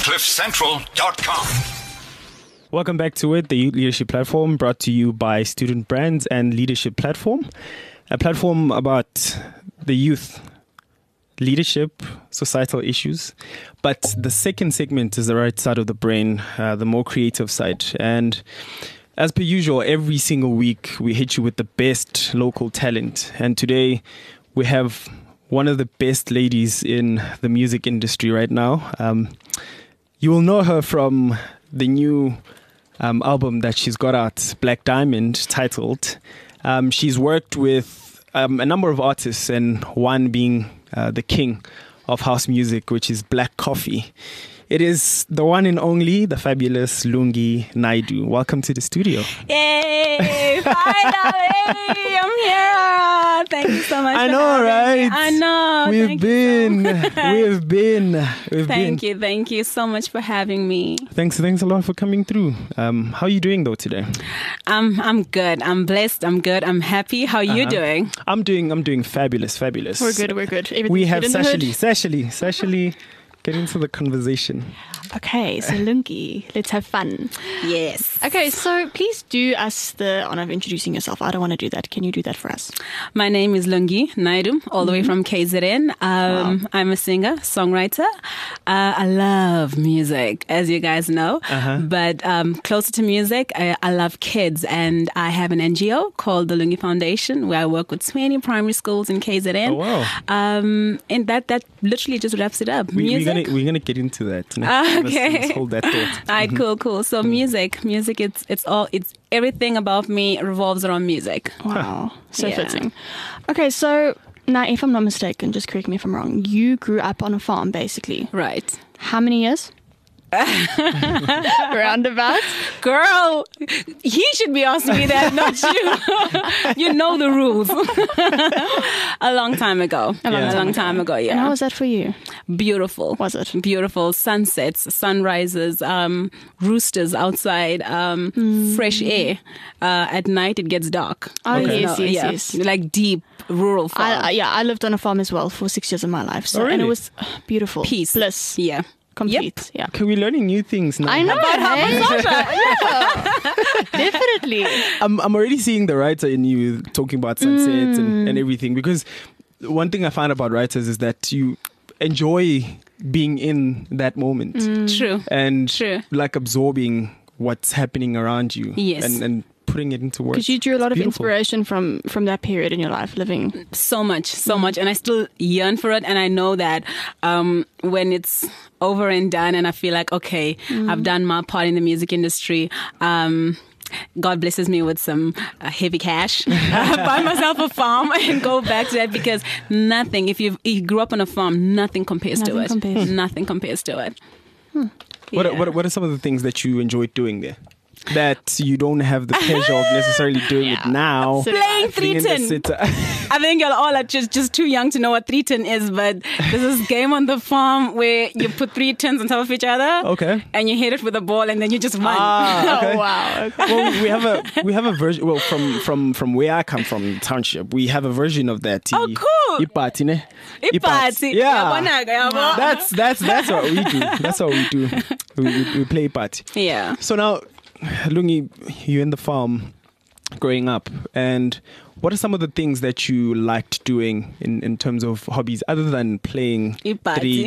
CliffCentral.com. Welcome back to it, the Youth Leadership Platform, brought to you by Student Brands and Leadership Platform, a platform about the youth, leadership, societal issues. But the second segment is the right side of the brain, the more creative side. And as per usual, every single week we hit you with the best local talent. And today we have one of the best ladies in the music industry right now. You will know her from the new album that she's got out, Black Diamond, titled. She's worked with a number of artists, and one being the king of house music, which is Black Coffee. It is the one and only, the fabulous Lungi Naidoo. Welcome to the studio. Yay! Finally! I'm here! Thank you so much. I know, right? I know. We've been. Thank you so much for having me. Thanks a lot for coming through. How are you doing though today? I'm good. I'm blessed. I'm good. I'm happy. How are you doing? I'm doing fabulous. We're good. We have Sashali. Get into the conversation. Okay, so Lungi, let's have fun. Yes. Okay, so please do us the honor of introducing yourself. I don't want to do that. Can you do that for us? My name is Lungi Naidoo, all the way from KZN. Wow. I'm a singer, songwriter. I love music, as you guys know. But closer to music, I love kids. And I have an NGO called the Lungi Foundation, where I work with 20 primary schools in KZN. Oh, wow. And that literally just wraps it up. We're gonna get into that. Okay. Let's hold that thought. All right, cool. So music, it's everything about me revolves around music. Wow, so Yeah. fitting. Okay, so now, if I'm not mistaken, just correct me if I'm wrong, you grew up on a farm, basically. Right. How many years? Roundabout? Girl, he should be asking me that, not you. You know the rules. A long time ago. A long time ago, yeah. And how was that for you? Beautiful. Was it? Beautiful. Sunsets, sunrises, roosters outside, fresh air. At night it gets dark. Oh, Okay. yes. Like deep rural farm. I lived on a farm as well for 6 years of my life. So, Oh, really? and it was beautiful. Peace. Bliss. Yeah. Complete. Yeah. Okay, we're learning new things now. I know. Hey? Definitely. I'm already seeing the writer in you talking about sunsets and everything, because one thing I find about writers is that you enjoy being in that moment True. and True. like absorbing what's happening around you. Yes. And putting it into words. Because you drew a lot of Beautiful. inspiration from that period in your life, living. So much. And I still yearn for it. And I know that when it's over and done and I feel like, okay, I've done my part in the music industry, God blesses me with some heavy cash, buy myself a farm and go back to that, because nothing, if you grew up on a farm, nothing compares to it. Nothing compares to it. What are some of the things that you enjoyed doing there that you don't have the pleasure of necessarily doing it now? Playing Being in the 3-tin. sitter? I think y'all all are just too young to know what 3-tin is, but there's this game on the farm where you put 3 tins on top of each other. Okay. And you hit it with a ball and then you just run. Okay. Oh, wow. Okay. Well, we have a version. Well, from where I come from, township, we have a version of that. Oh, cool. Ipati, ne? Ipati. Yeah. Yabona. That's what we do. That's what we do. We play Ipati. Yeah. So now, Lungi, you're in the farm growing up, and what are some of the things that you liked doing in terms of hobbies other than playing Ipati. 3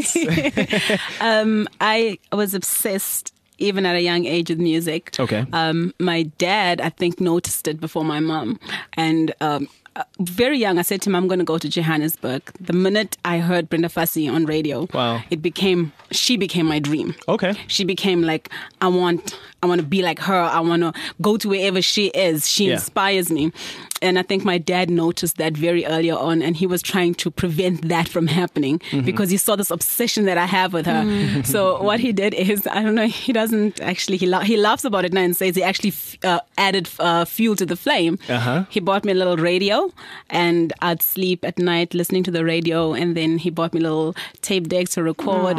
tins? I was obsessed even at a young age with music. Okay. My dad, I think, noticed it before my mom. And very young, I said to him, I'm going to go to Johannesburg. The minute I heard Brenda Fassie on radio, Wow. she became my dream. Okay. She became like, I want to be like her. I want to go to wherever she is. She inspires me. And I think my dad noticed that very early on, and he was trying to prevent that from happening because he saw this obsession that I have with her. So what he did is, I don't know, he doesn't actually, he laughs about it now and says he actually added fuel to the flame. He bought me a little radio, and I'd sleep at night listening to the radio, and then he bought me little tape decks to record.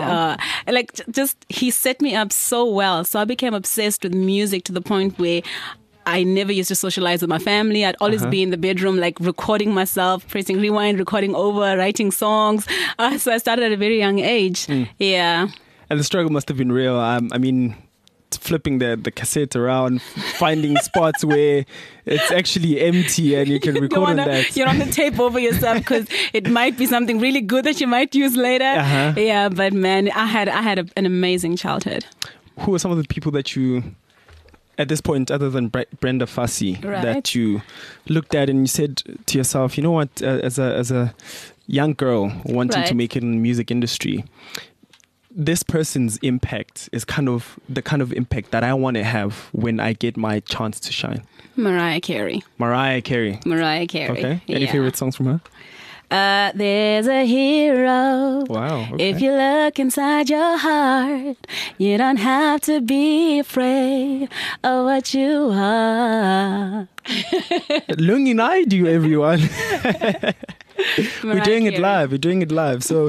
He set me up so well. So I became obsessed with music to the point where I never used to socialize with my family. I'd always be in the bedroom, like recording myself, pressing rewind, recording over, writing songs. So I started at a very young age. Yeah. And the struggle must have been real. I mean, flipping the cassette around, finding spots where it's actually empty and you can record on that. You don't want to tape over yourself because it might be something really good that you might use later. Uh-huh. Yeah, but man, I had an amazing childhood. Who are some of the people that you, at this point, other than Brenda Fassie, Right. that you looked at and you said to yourself, you know what, as a young girl wanting to Right. make it in the music industry, this person's impact is the kind of impact that I want to have when I get my chance to shine? Mariah Carey. Mariah Carey. Okay. Any Yeah. favorite songs from her? There's a hero. Wow. Okay. If you look inside your heart, you don't have to be afraid of what you are. Lungi Naidu, everyone. We're Mariah doing it Carey. live. We're doing it live. So,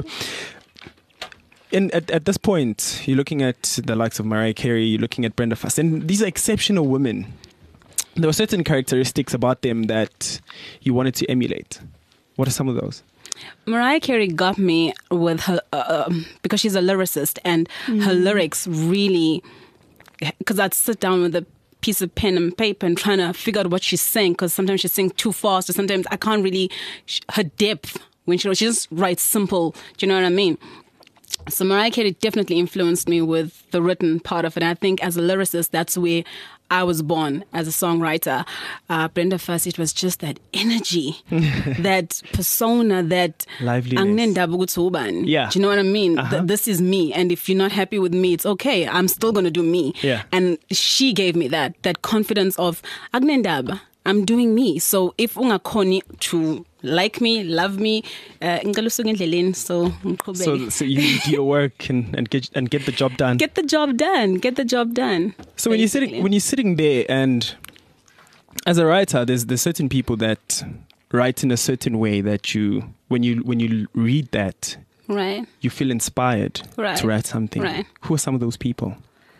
at this point, you're looking at the likes of Mariah Carey, you're looking at Brenda Fassie, and these are exceptional women. There were certain characteristics about them that you wanted to emulate. What are some of those? Mariah Carey got me with her because she's a lyricist, and her lyrics really. Because I'd sit down with a piece of pen and paper and trying to figure out what she's saying. Because sometimes she sings too fast, or sometimes I can't really her depth when she just writes simple. Do you know what I mean? So Mariah Carey definitely influenced me with the written part of it. And I think as a lyricist, that's where I was born as a songwriter. Brenda Fassie, it was just that energy, that persona, that liveliness. Yeah. Do you know what I mean? Uh-huh. This is me. And if you're not happy with me, it's okay. I'm still going to do me. Yeah. And she gave me that confidence of Agnendaba. I'm doing me. So if ungakhoni to like me, love me, so you do your work and get the job done. Get the job done. Get the job done. So when you're sitting there, and as a writer, there's certain people that write in a certain way that when you read that, Right. you feel inspired Right. to write something. Right. Who are some of those people?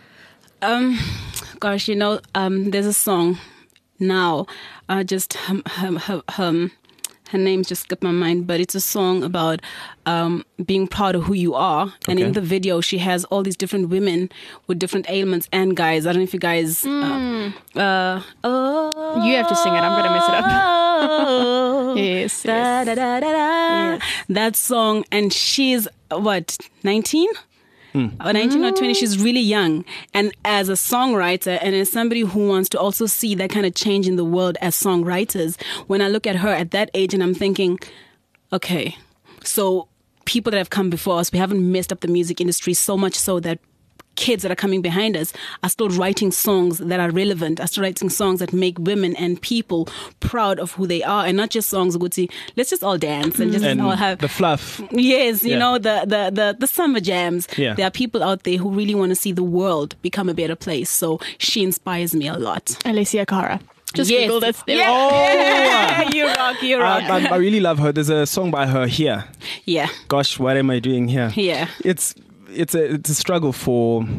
Gosh, there's a song now. Just her name just skipped my mind, but it's a song about being proud of who you are. And Okay. in the video, she has all these different women with different ailments and guys. I don't know if you guys. You have to sing it. I'm going to mess it up. Yes. Da, da, da, da, da. Yes. That song, and she's what, 19? Or 19 or 20, she's really young. And as a songwriter and as somebody who wants to also see that kind of change in the world as songwriters, when I look at her at that age and I'm thinking, okay, so people that have come before us, we haven't messed up the music industry so much so that kids that are coming behind us are still writing songs that are relevant, are still writing songs that make women and people proud of who they are, and not just songs, Guti, let's just all dance and just And all have the fluff. Yes, you Yeah. know, the summer jams. Yeah. There are people out there who really want to see the world become a better place. So she inspires me a lot. Alicia Cara. Just Yes. Google this. Yeah. Oh! You rock, you rock. I really love her. There's a song by her, Here. Yeah, Gosh, what am I doing here? yeah. It's a struggle for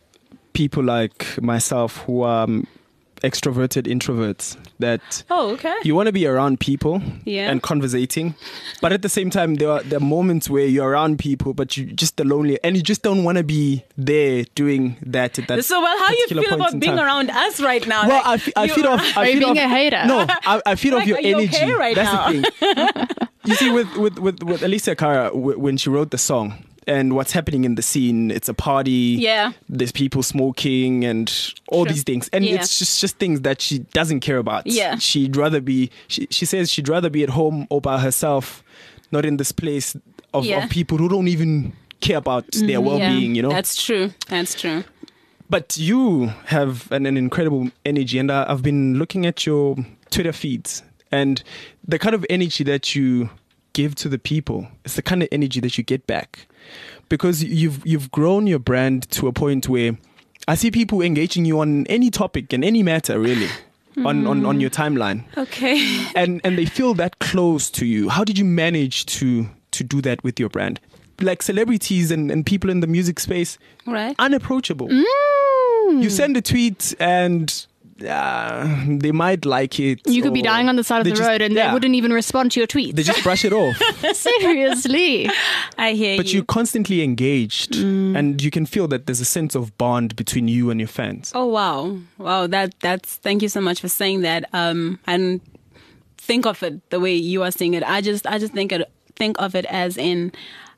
people like myself who are extroverted introverts, that Oh, okay. you want to be around people Yeah. and conversating, but at the same time there are moments where you're around people but you just are lonely and you just don't want to be there doing that at that So, well, how you particular feel point about in being time. around us right now? Well, Like, I you- feed off. Are you being a hater? No, I feed off Like, your are you energy. okay right That's now? the thing. You see, with Alicia Cara, when she wrote the song and what's happening in the scene, it's a party. Yeah. There's people smoking and all Sure. these things, and Yeah. it's just things that she doesn't care about. Yeah. She'd rather be. She says she'd rather be at home all by herself, not in this place of Yeah. people who don't even care about their well-being. You know. That's true. That's true. But you have an incredible energy, and I've been looking at your Twitter feeds, and the kind of energy that you give to the people is the kind of energy that you get back, because you've grown your brand to a point where I see people engaging you on any topic and any matter, really, on your timeline, Okay. and they feel that close to you. How did you manage to do that with your brand? Like celebrities and people in the music space, Right. unapproachable. You send a tweet and they might like it. You could be or dying on the side of they the just- road and they wouldn't even respond to your tweets. They just brush it off. Seriously. I hear But you. you're constantly engaged, and you can feel that there's a sense of bond between you and your fans. Oh wow! That's. Thank you so much for saying that. And think of it the way you are saying it. I just think of it as in,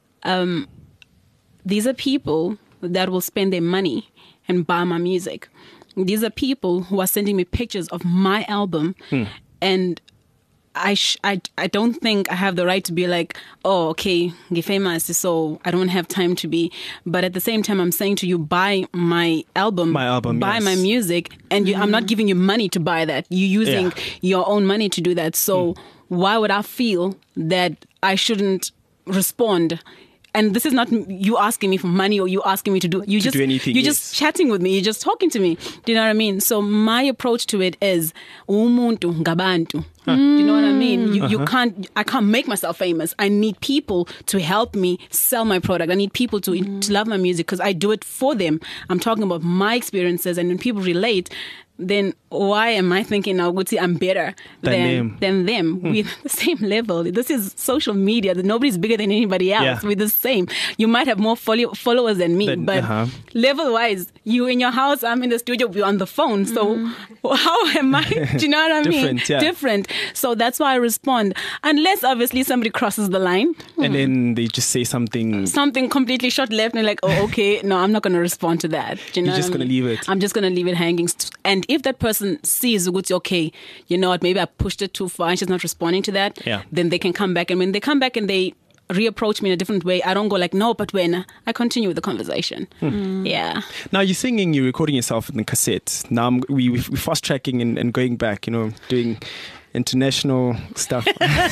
these are people that will spend their money and buy my music. These are people who are sending me pictures of my album, and I don't think I have the right to be like, oh, okay, get famous, so I don't have time to be. But at the same time, I'm saying to you, buy my album, buy yes. my music, and I'm not giving you money to buy that. You're using your own money to do that. So why would I feel that I shouldn't respond? And this is not you asking me for money or you asking me to do. Do anything, You're yes. just chatting with me. You're just talking to me. Do you know what I mean? So my approach to it is umuntu ngabantu. Do you know what I mean? You can't. I can't make myself famous. I need people to help me sell my product. I need people to love my music because I do it for them. I'm talking about my experiences, and when people relate, then why am I thinking now, Guti, I'm better than them? We're the same level. This is social media. Nobody's bigger than anybody else. Yeah. We're the same. You might have more followers than me, but level-wise, you in your house, I'm in the studio, we're on the phone. So how am I? Do you know what I mean? Different, yeah. Different. So that's why I respond. Unless, obviously, somebody crosses the line. And then they just say something. Something completely short left, and you're like, oh, okay, no, I'm not going to respond to that. Do you know You're just what I going to mean? leave it. I'm just going to leave it hanging. And if that person sees, okay, you know what, maybe I pushed it too far and she's not responding to that, then they can come back. And when they come back and they reapproach me in a different way, I don't go like, no, but when I continue with the conversation. Yeah. Now you're singing, you're recording yourself in the cassette. Now we're fast tracking and going back, doing international stuff.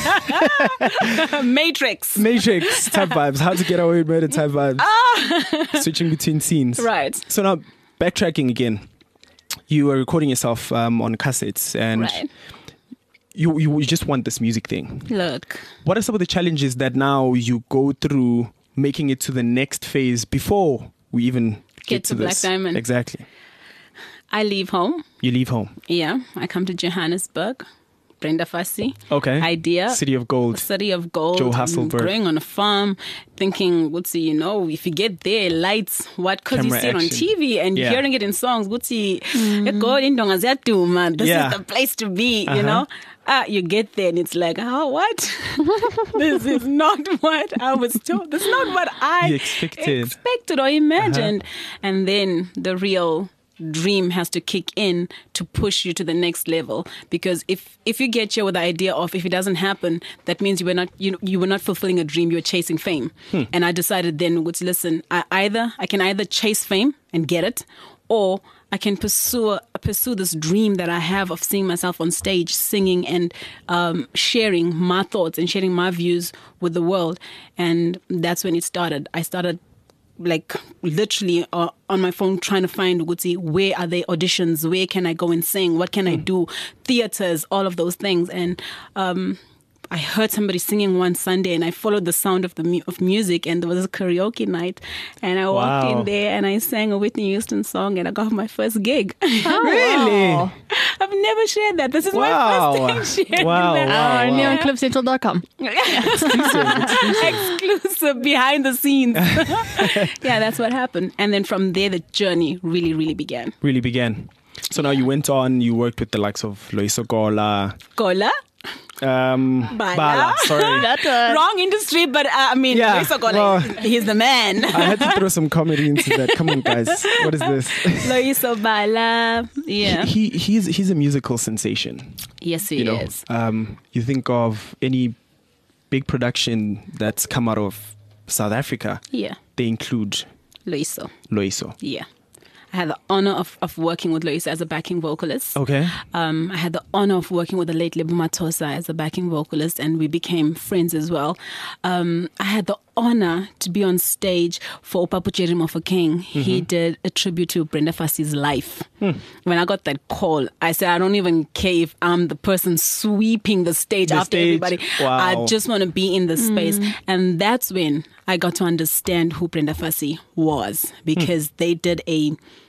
Matrix type vibes. How to get away with murder type vibes. Switching between scenes. Right. So now backtracking again. You were recording yourself on cassettes, and you just want this music thing. Look. What are some of the challenges that now you go through making it to the next phase before we even get to Black this? Diamond? Exactly. I leave home. You leave home. Yeah. I come to Johannesburg. Brenda Fassie. Okay. Idea. City of Gold. City of Gold. Joe Hasselberg. Growing on a farm, thinking, Wutsi, if you get there, lights, what? Because you see it on TV and hearing it in songs, Wutsi, this is the place to be, you know? You get there and it's like, oh, what? This is not what I was told. This is not what I expected or imagined. And then the real dream has to kick in to push you to the next level, because if you get here with the idea of if it doesn't happen, that means you were not fulfilling a dream, you were chasing fame. And I decided then, listen, I can either chase fame and get it, or I can pursue this dream that I have of seeing myself on stage singing and sharing my thoughts and sharing my views with the world. And that's when it started. I started like literally on my phone trying to find where are there auditions, where can I go and sing, what can I do, theaters, all of those things. And I heard somebody singing one Sunday and I followed the sound of music, and there was a karaoke night, and I walked in there and I sang a Whitney Houston song and I got my first gig. Oh, really? I've never shared that. This is my first time sharing that. NeonCliffCentral.com. Exclusive behind the scenes. Yeah, that's what happened. And then from there, the journey really, really began. So now you went on, you worked with the likes of Loyiso Gola. Bala. Sorry. Wrong industry, but Loyiso Gola, he's the man. I had to throw some comedy into that. Come on, guys. What is this? Loyiso Bala. Yeah. He's a musical sensation. Yes, he is. You think of any big production that's come out of South Africa. Yeah. They include Loyiso. Yeah. I had the honor of working with Loyiso as a backing vocalist. Okay. I had the honor of working with the late Lebo Mathosa as a backing vocalist, and we became friends as well. I had the honor to be on stage for Opapucheri Mofokeng. He did a tribute to Brenda Fassie's life. When I got that call, I said, I don't even care if I'm the person sweeping the stage after everybody. Wow. I just want to be in the space. And that's when I got to understand who Brenda Fassie was, because they did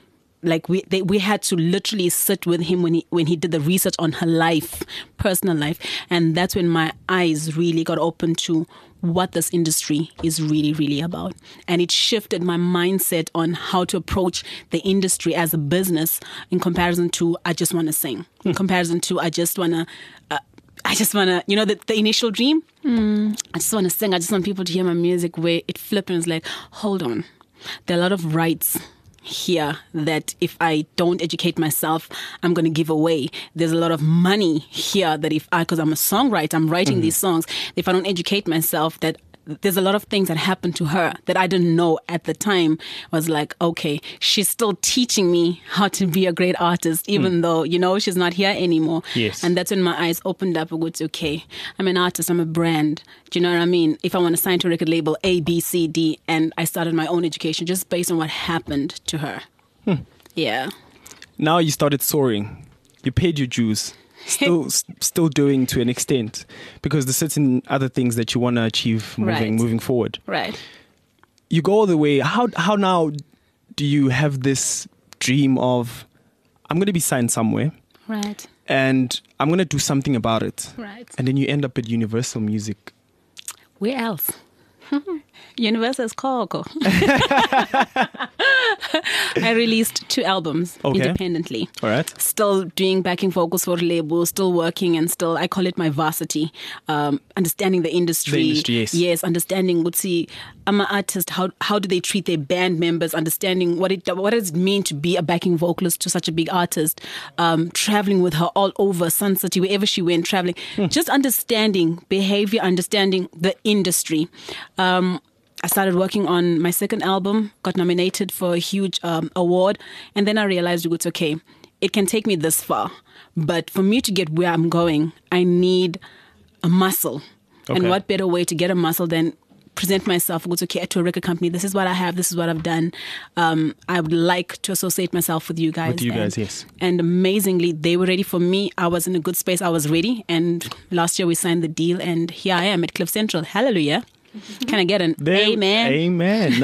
like we had to literally sit with him when he did the research on her life, personal life, and that's when my eyes really got open to what this industry is really, really about. And it shifted my mindset on how to approach the industry as a business in comparison to I just want to sing, in comparison to I just want to, you know, the initial dream. I just want to sing. I just want people to hear my music, where it flipped and was like, hold on. There are a lot of rights here that if I don't educate myself, I'm going to give away. There's a lot of money here that because I'm a songwriter, I'm writing these songs. If I don't educate myself, that there's a lot of things that happened to her that I didn't know at the time. I was like, okay, she's still teaching me how to be a great artist, even though, you know, she's not here anymore. Yes. And that's when my eyes opened up. I go, okay, I'm an artist, I'm a brand. Do you know what I mean? If I want to sign to a record label, A, B, C, D, and I started my own education just based on what happened to her. Yeah. Now you started soaring. You paid your dues. Still doing to an extent, because there's certain other things that you want to achieve moving forward. Right. You go all the way. How now do you have this dream of, I'm going to be signed somewhere, Right. and I'm going to do something about it, Right. and then you end up at Universal Music? Where else? Universal's Coco. I released 2 albums independently. All right. Still doing backing vocals for labels, still working, and still, I call it my varsity. Understanding the industry. The industry, yes. Yes, understanding, I'm an artist, how do they treat their band members, understanding what does it mean to be a backing vocalist to such a big artist, traveling with her all over Sun City, wherever she went, traveling, just understanding behavior, understanding the industry. I started working on my second album, got nominated for a huge award, and then I realized it's okay, it can take me this far, but for me to get where I'm going, I need a muscle. Okay. And what better way to get a muscle than present myself to a record company? This is what I have, this is what I've done. I would like to associate myself with you guys. With you guys, yes. And amazingly, they were ready for me. I was in a good space, I was ready, and last year we signed the deal, and here I am at Cliff Central. Hallelujah. Can I get an amen? Amen.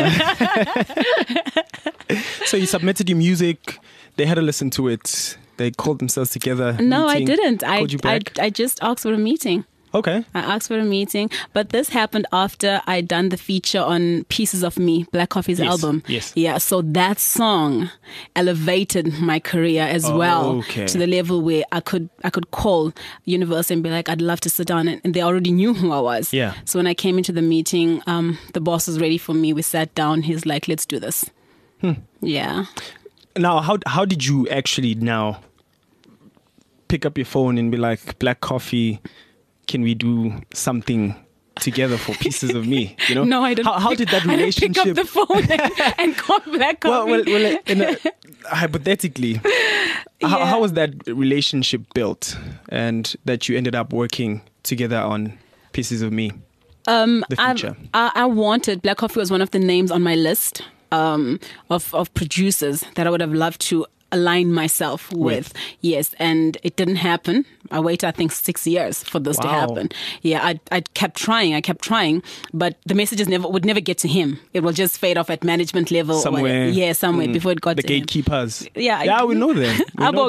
So you submitted your music. They had a listen to it. They called themselves together. No, I meeting, didn't. called you back. I just asked for a meeting. Okay. I asked for a meeting, but this happened after I'd done the feature on Pieces of Me, Black Coffee's album. Yes. Yeah, so that song elevated my career as well to the level where I could call Universal and be like, I'd love to sit down, and they already knew who I was. Yeah. So when I came into the meeting, the boss was ready for me. We sat down. He's like, let's do this. Yeah. Now, how did you actually now pick up your phone and be like, Black Coffee, can we do something together for Pieces of Me? You know? No, I didn't. How did that relationship? I didn't pick up the phone and call Black Coffee. Well, hypothetically, how was that relationship built, and that you ended up working together on Pieces of Me? The feature. I wanted, Black Coffee was one of the names on my list of producers that I would have loved to align myself with. Yes, and it didn't happen. I waited, I think, 6 years for this to happen. Yeah, I kept trying, but the messages would never get to him. It will just fade off at management level. Somewhere. Yeah, somewhere before it got the to him. gatekeepers. Yeah, we know them.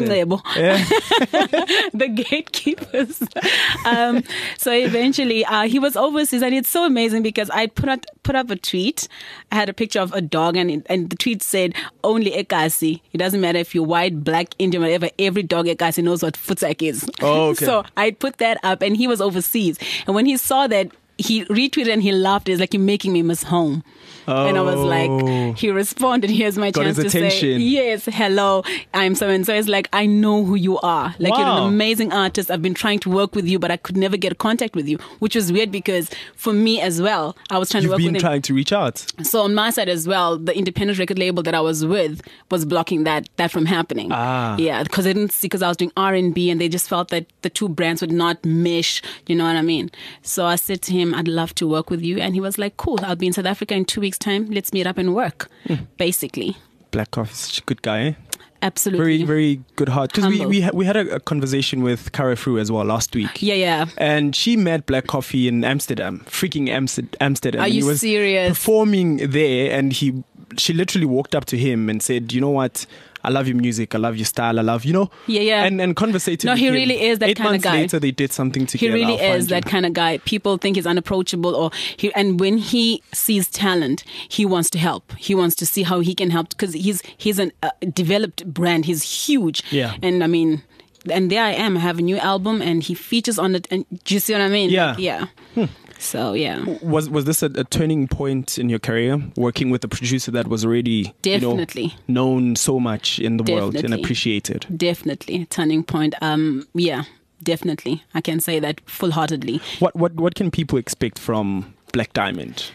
The gatekeepers. So eventually, he was overseas, and it's so amazing because I put up a tweet. I had a picture of a dog, and the tweet said, "Only Ekasi. It doesn't matter if you're white, black, Indian, whatever. Every dog Ekasi knows what futsak is." Oh, okay. So I put that up, and he was overseas, and when he saw that, he retweeted and he laughed. It's like, you're making me miss home. Oh. And I was like, he responded, here's my chance to say, yes, hello, I'm so and so. It's like, I know who you are. Like, you're an amazing artist. I've been trying to work with you, but I could never get contact with you, which was weird because for me as well, I was trying to work with him. You've been trying to reach out. So on my side as well, the independent record label that I was with was blocking that from happening. Yeah, because they didn't see, because I was doing R&B, and they just felt that the two brands would not mesh. You know what I mean? So I said to him, I'd love to work with you. And he was like, cool, I'll be in South Africa in 2 weeks' time. Let's meet up and work, basically. Black Coffee is such a good guy, eh? Absolutely. Very, very good heart. Because we had a conversation with Cara Fru as well last week. Yeah. And she met Black Coffee in Amsterdam, freaking Amsterdam. Are you he was serious? Performing there, and she literally walked up to him and said, you know what, I love your music, I love your style, I love, Yeah. and conversating. No, with he him. really is that 8 kind of months guy. later, they did something He together. really I'll is find that you. kind of guy. People think he's unapproachable, and when he sees talent, he wants to help. He wants to see how he can help because he's a developed brand. He's huge. Yeah. And I mean, and there I am. I have a new album, and he features on it. And do you see what I mean? Yeah. Yeah. So yeah. Was this a turning point in your career, working with a producer that was already Definitely. known so much in the world and Definitely. appreciated? Definitely turning point. Yeah. Definitely, I can say that full-heartedly. What can people expect from Black Diamond?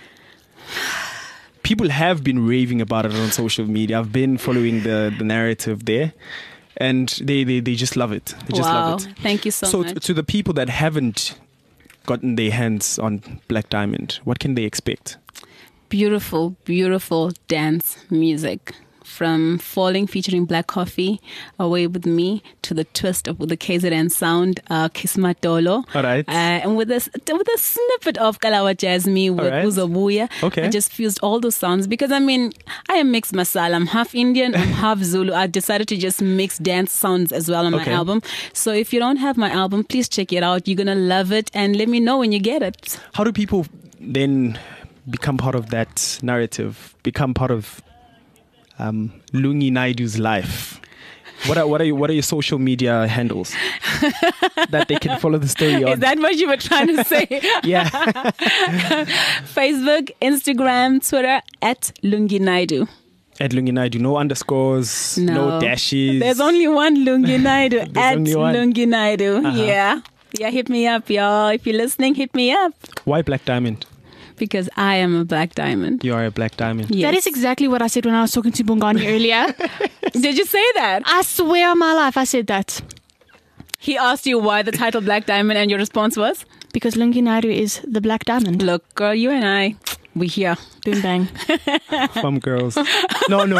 People have been raving about it on social media. I've been following the narrative there, and they just love it. They just Wow, love it. thank you so much. To the people that haven't gotten their hands on Black Diamond, what can they expect? Beautiful, beautiful dance music. From Falling featuring Black Coffee, Away With Me, to the twist of the KZN sound, Kismat Dolo. All right. And with a snippet of Kalawa Jazz Me with right. Uzobuya. Okay. I just fused all those sounds because I mean, I am mixed masala. I'm half Indian, I'm half Zulu. I decided to just mix dance sounds as well on my Okay. album. So if you don't have my album, please check it out. You're going to love it and let me know when you get it. How do people then become part of that narrative? Become part of Lungi Naidu's life? What are your social media handles that they can follow the story on? Is that what you were trying to say? Yeah. Facebook, Instagram, Twitter at Lungi Naidu. At Lungi Naidu, no underscores, no dashes. There's only one Lungi Naidu at only one. Lungi Naidu. Uh-huh. Yeah, hit me up, y'all. If you're listening, hit me up. Why Black Diamond? Because I am a Black Diamond. You are a Black Diamond. Yes. That is exactly what I said when I was talking to Bongani earlier. Did you say that? I swear on my life I said that. He asked you why the title Black Diamond and your response was? Because Lungi Naidu is the Black Diamond. Look, girl, you and I, we here. Boom bang. From girls. No, I'm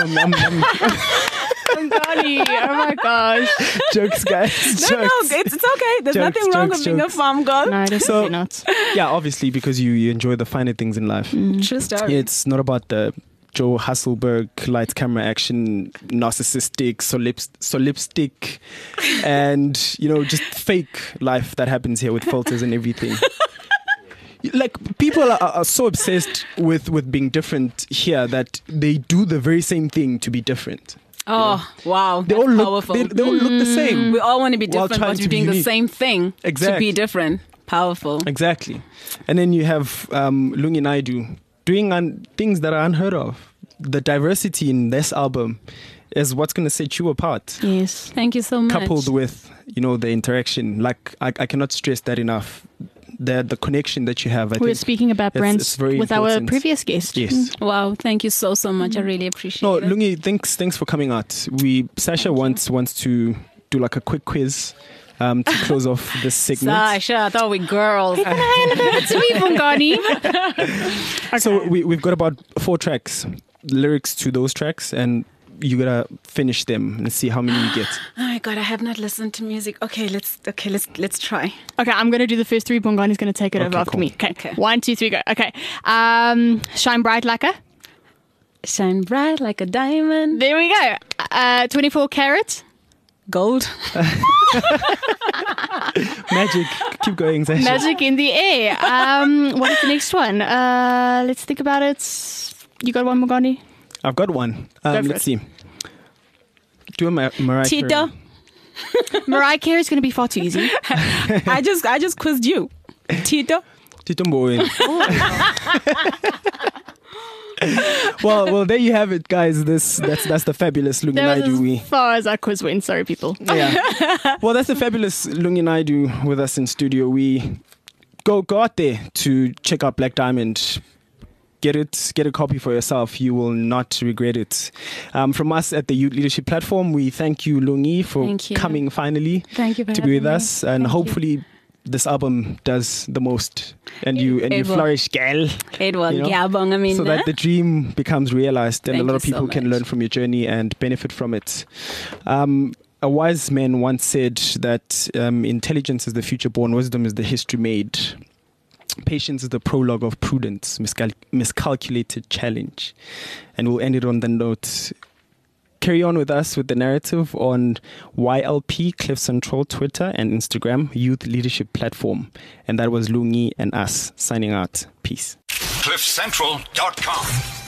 Bongani, oh my gosh. jokes, guys. No, Jokes. it's okay. There's Jokes, nothing wrong jokes, with being a jokes. farm girl. No, definitely not. Yeah, obviously, because you enjoy the finer things in life. True story. It's not about the Joe Hasselberg lights, camera, action, narcissistic, solipstick, and just fake life that happens here with filters and everything. Like, people are so obsessed with being different here that they do the very same thing to be different. Oh, wow. They That's all look powerful. they all look the same. We all want to be While different, trying but to we're be doing the unique. same thing to Exactly. be different. Powerful. Exactly. And then you have Lungi Naidu doing things that are unheard of. The diversity in this album is what's going to set you apart. Yes. Thank you so much. Coupled with, the interaction. Like, I cannot stress that enough. The connection that you have, I We were think. speaking about it's brands very with our important. previous guest. Yes. Wow, thank you so much. I really appreciate No, it. Lungi, thanks for coming out. Sasha wants to do like a quick quiz to close off this segment. Sasha, I thought we girls. Can I hand it over to me, Bongani? So we've got about 4 tracks, lyrics to those tracks, and you gotta finish them and see how many you get. Oh my god, I have not listened to music. Okay, let's try. Okay, I'm going to do the first 3. Bongani's going to take it over Okay, after cool. me. Okay. Okay. 1, 2, 3, go. Okay. Shine bright like a. Shine bright like a diamond. There we go. 24 karat. Gold. Magic. Keep going, Sasha. Magic in the air. What is the next one? Let's think about it. You got one, Bongani? I've got one. for Let's it. see. Do a Mariah Tito. Carey. Mariah Carey is going to be far too easy. I just quizzed you. Tito. Tito Mboweni. Well, there you have it, guys. That's the fabulous Lungi That Naidu. was as far as our quiz went. Sorry, people. Yeah. Well, that's the fabulous Lungi Naidu with us in studio. We go out there to check out Black Diamond. Get a copy for yourself. You will not regret it. From us at the Youth Leadership Platform, we thank you, Lungi, for Thank you. coming finally Thank you for to be with having me. us, and Thank you. hopefully this album does the most, and you It will. flourish, gal. Edward, You know, Gabong, I mean, So that the dream becomes realized, and Thank a lot you of people so can much. learn from your journey and benefit from it. A wise man once said that intelligence is the future born, wisdom is the history made. Patience is the prologue of prudence, miscalculated challenge. And we'll end it on the note, carry on with us with the narrative on YLP, Cliff Central, Twitter and Instagram, Youth Leadership Platform. And that was Lungi and us signing out. Peace. CliffCentral.com